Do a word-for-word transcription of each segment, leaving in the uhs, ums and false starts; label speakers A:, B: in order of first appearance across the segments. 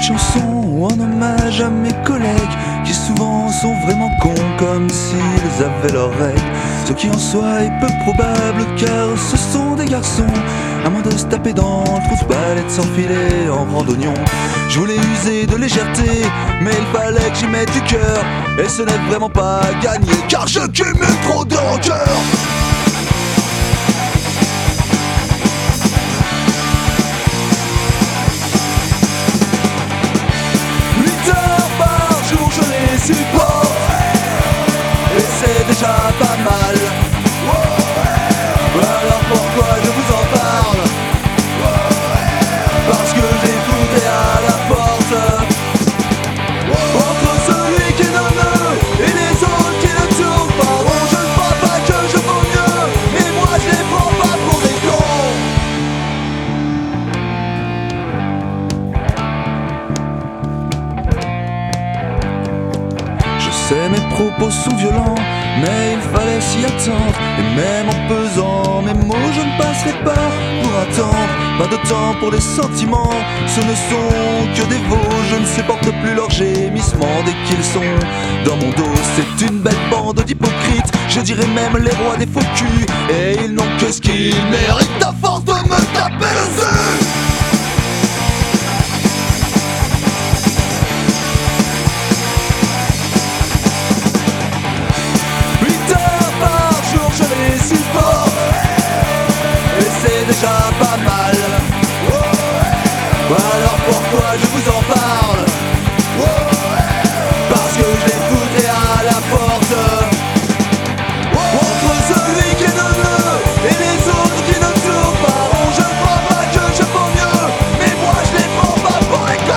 A: chanson en hommage à mes collègues qui souvent sont vraiment cons comme s'ils avaient leurs règles. Ce qui en soi est peu probable car ce sont des garçons. À moins de se taper dans le trou de balle et de s'enfiler en randonnion. Je voulais user de légèreté mais il fallait que j'y mette du cœur. Et ce n'est vraiment pas gagné car je cumule trop de rancœur. Support, et c'est déjà pas mal. Alors pourquoi je vous en parle? Parce que j'ai fouté à la porte. Entre celui qui est neuneux et les autres qui ne tournent pas rond, je ne crois pas que je vaux mieux, et moi je les prends pas pour des cons. C'est mes propos sont violents, mais il fallait s'y attendre. Et même en pesant mes mots, je ne passerai pas pour attendre. Pas de temps pour les sentiments, ce ne sont que des veaux. Je ne supporte plus leurs gémissements dès qu'ils sont dans mon dos. C'est une belle bande d'hypocrites, je dirais même les rois des faux culs. Et ils n'ont que ce qu'ils méritent à force de me taper dessus. Et c'est déjà pas mal. Alors pourquoi je vous en parle? Parce que je l'ai fouté à la porte. Entre celui qui est neuneux et les autres qui ne tournent pas rond, je ne crois pas que je vaux mieux, mais moi je les prends pas pour les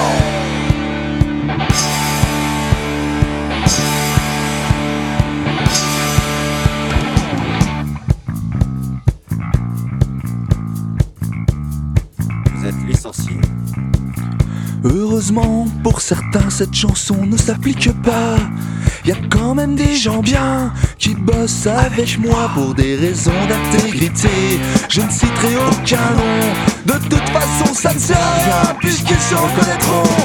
B: Vous êtes licencié.
A: Heureusement pour certains cette chanson ne s'applique pas. Y a quand même des gens bien qui bossent avec moi pour des raisons d'intégrité. Je ne citerai aucun nom, de toute façon ça ne sert à rien puisqu'ils se reconnaîtront.